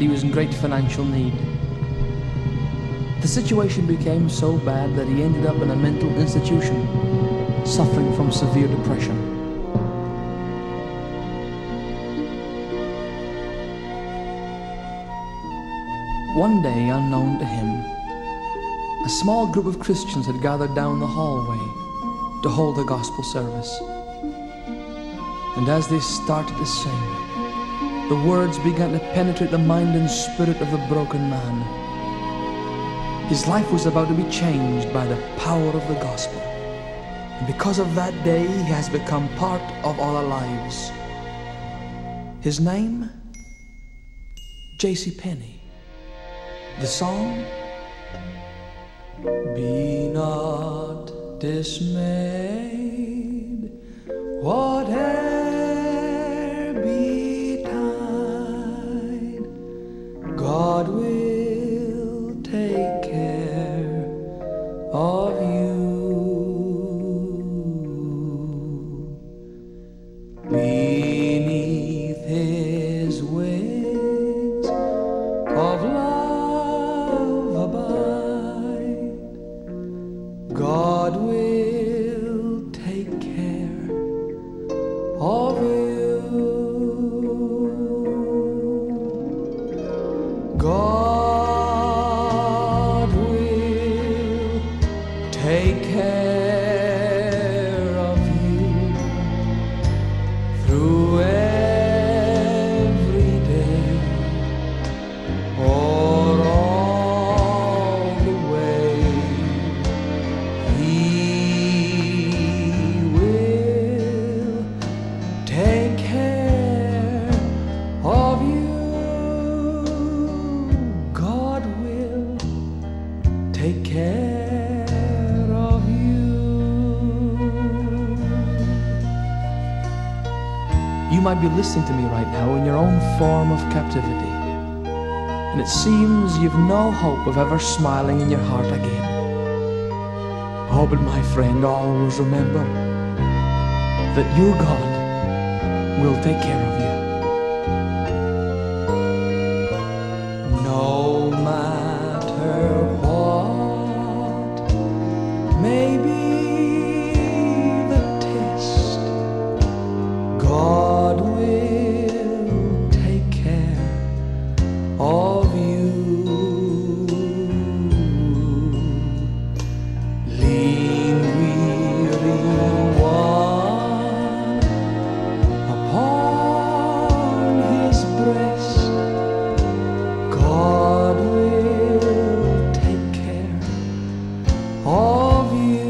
he was in great financial need. The situation became so bad that he ended up in a mental institution, suffering from severe depression. One day, unknown to him, a small group of Christians had gathered down the hallway to hold a gospel service. And as they started to sing, the words began to penetrate the mind and spirit of the broken man. His life was about to be changed by the power of the gospel. And because of that day, he has become part of our lives. His name? J.C. Penney. The song? Be not dismayed, whate'er betide, God will take care of you. Beneath his wings of love abide, God will take care of you. God will take care of you through every day or all the way. He will take care of you. God will take care of you. You might be listening to me right now in your own form of captivity, and it seems you've no hope of ever smiling in your heart again. Oh, but my friend, always remember that your God will take care of you. No matter what may be the test, God will take care of you. Lean, weary one upon his breast, God will take care of you.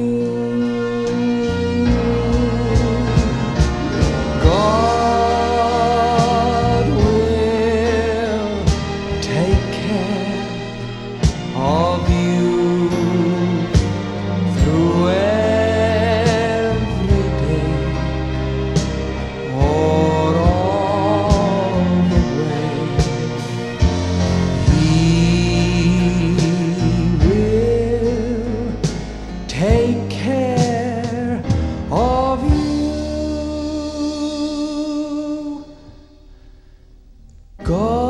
God will take care of you through every day or all the way. He will take care of you. God